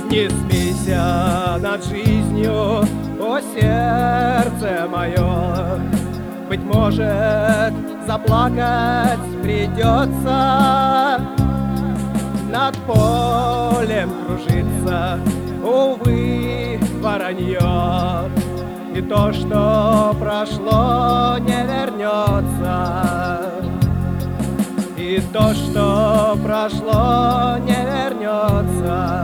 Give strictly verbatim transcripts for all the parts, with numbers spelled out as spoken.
Не смейся над жизнью, о сердце мое. Быть может, заплакать придется, над полем кружится, увы, воронье. И то, что прошло, не вернется. И то, что прошло, не вернется.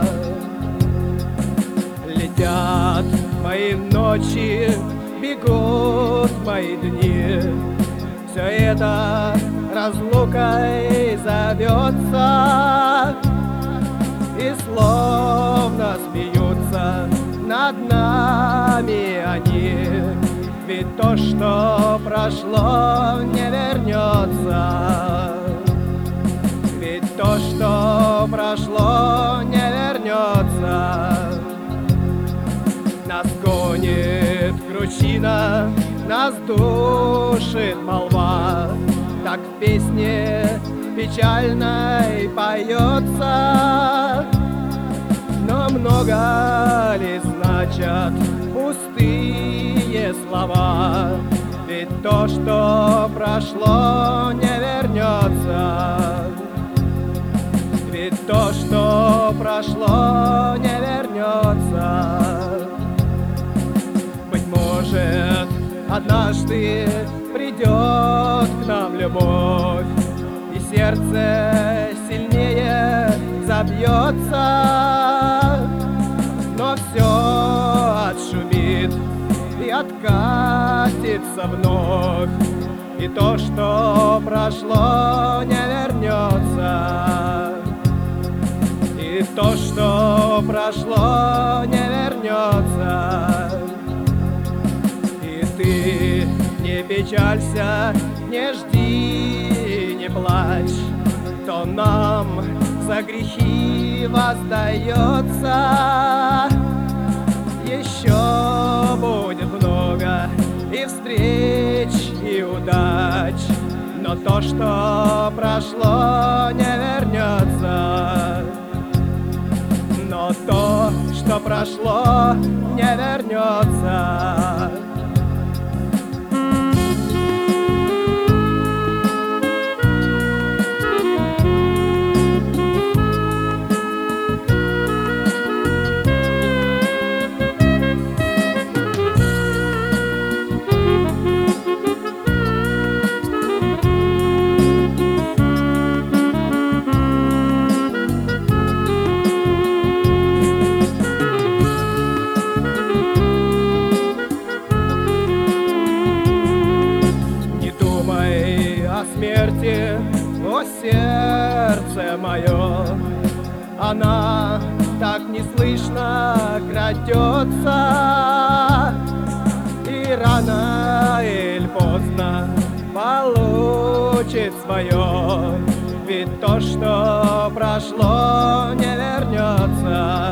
Летят мои ночи, бегут мои дни. Все это разлукой зовется, и словно смеются над нами они. Ведь то, что прошло, не вернется. Ведь то, что прошло, не вернется. Нас гонит кручина, нас душит молва. Так в песне печальной поется. Но много ли значат пустые слова? Ведь то, что прошло, не вернется. Ведь то, что прошло, не вернется. Быть может, однажды придет к нам любовь, и сердце сильнее забьется, но все отшумит и откатится вновь, и то, что прошло, не вернется. И то, что прошло, не вернется. И ты не печалься, не жди, не плачь, то нам за грехи воздается. Еще будет много и встреч, и удач, но то, что прошло, не вернется. Но то, что прошло, не вернется. Смерти, о сердце мое, она так неслышно крадется, и рано или поздно получит свое. Ведь то, что прошло, не вернется.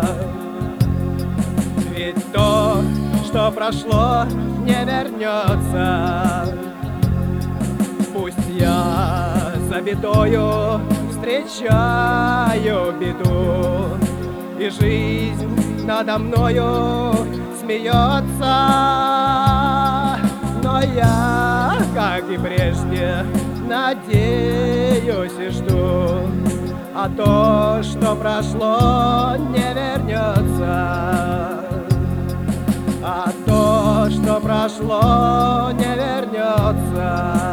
Ведь то, что прошло, не вернется. Пусть я за бедою встречаю беду, и жизнь надо мною смеется, но я, как и прежде, надеюсь и жду, а то, что прошло, не вернется. А то, что прошло, не вернется.